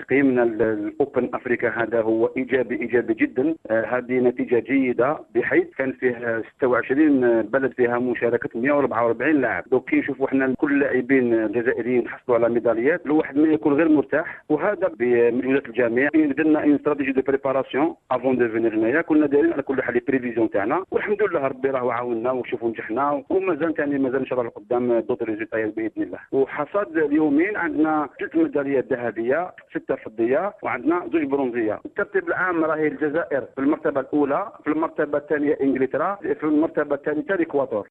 تقييمنا الاوبن افريكا هذا هو ايجابي جدا. هذه نتيجه جيده بحيث كان فيه 26 بلد فيها مشاركه 144 لاعب. دوك كي نشوفوا احنا كل اللاعبين الجزائريين حصلوا على ميداليات، الواحد ما يكون غير مرتاح، وهذا بمجهودات الجميع. درنا ان استراتيجي دو بريباراسيون افون دو فينير هنايا، كنا دايرين على كل حال لي بريفيزيون تاعنا، والحمد لله ربي راه عاوننا وشوفوا نجحنا، ومازال ثاني مازال ان شاء الله قدام دوت ريزولتايات باذن الله. وحصاد اليومين عندنا 3 ميداليات ذهبيه، 6 فضيه، وعندنا 2 برونزيه. الترتيب العام راهي الجزائر في المرتبه الاولى، في المرتبه الثانيه انجلترا، في المرتبه الثالثه الاكوادور.